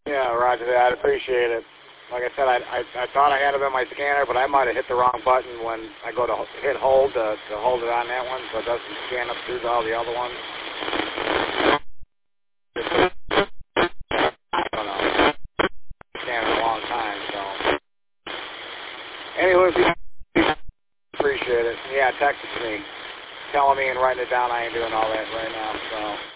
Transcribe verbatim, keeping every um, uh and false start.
Yeah, roger that. I'd appreciate it. Like I said, I, I I thought I had it in my scanner, but I might have hit the wrong button when I go to hit hold to, to hold it on that one, so it doesn't scan up through to all the other ones. I don't know. Scanned it a long time, so. Anyway, appreciate it. Yeah, text it to me. Telling me and writing it down, I ain't doing all that right now, so.